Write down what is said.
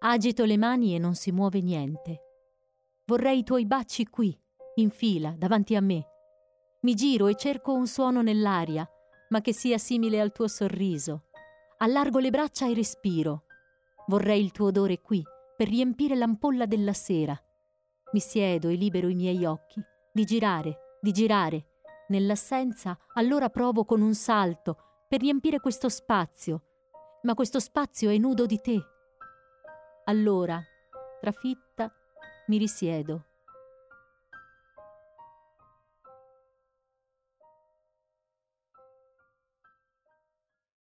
Agito le mani e non si muove niente. Vorrei i tuoi baci qui, in fila, davanti a me. Mi giro e cerco un suono nell'aria, ma che sia simile al tuo sorriso. Allargo le braccia e respiro. Vorrei il tuo odore qui, per riempire l'ampolla della sera. Mi siedo e libero i miei occhi, di girare. Nell'assenza, allora provo con un salto, per riempire questo spazio. Ma questo spazio è nudo di te. Allora, trafitta, mi risiedo.